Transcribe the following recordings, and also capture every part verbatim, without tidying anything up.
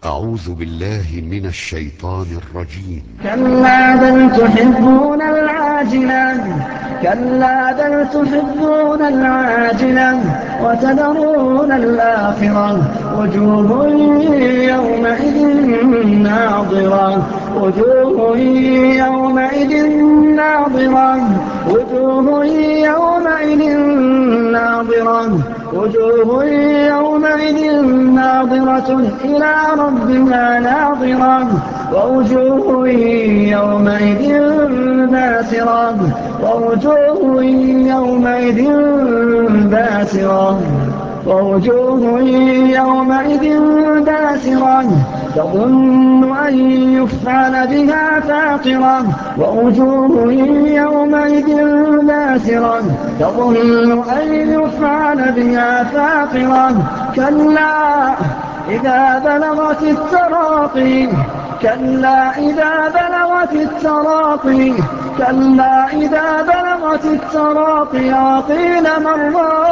أعوذ بالله من الشيطان الرجيم. كلا بل تحبون العاجلة كلا بل تحبون العاجلة وتذرون الآخرة وجوه يومئذ ناظرة وجوه يومئذ ناظرة وجوه يومئذ ناظرة وجوه يومئذ ناظرة إلى ربها ناظرة ووجوه يومئذ باسرة ووجوه يومئذ باسرة ووجوه يومئذ باسرة تظن أن يفعل بها فاقرة ووجوه يومئذ باسرة تظن أن يفعل بها فاقرة كلا إذا بلغت التراقي كلا إذا بلغت التراقي كلا إذا بلغت التراقي وقيل من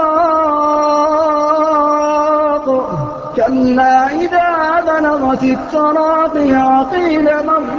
راق كلا إذا بلغت التراقي وقيل من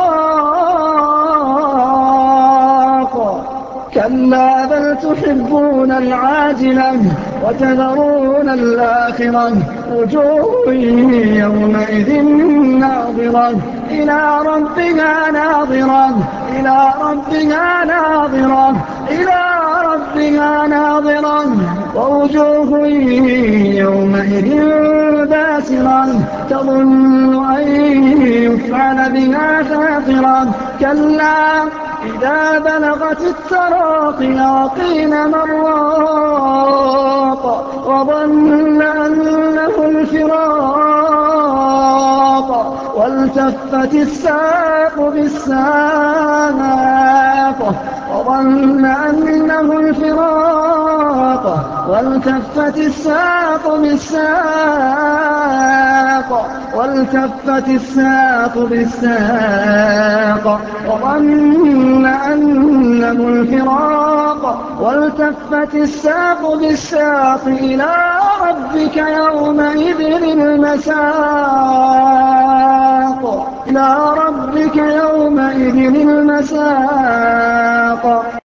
راق كلا بل تحبون العاجلة وتذرون الآخرة وجوه يومئذ ناظرة إلى ربها ناظرة إلى ربها ناظرة إلى ربها ناظرة ووجوه يومئذ باسرة تظن أن يفعل بها فاقرة كلا إذا بلغت التراقي وقيل من راق وظن أنه الفراق والتفت الساق بالساق وظن أنه الفراق والتفت الساق بالساق والتفت الساق بالساق وظن أنه الفراق والتفت الساق بالساق إلى ربك يومئذ المساق إلى ربك يومئذ المساق.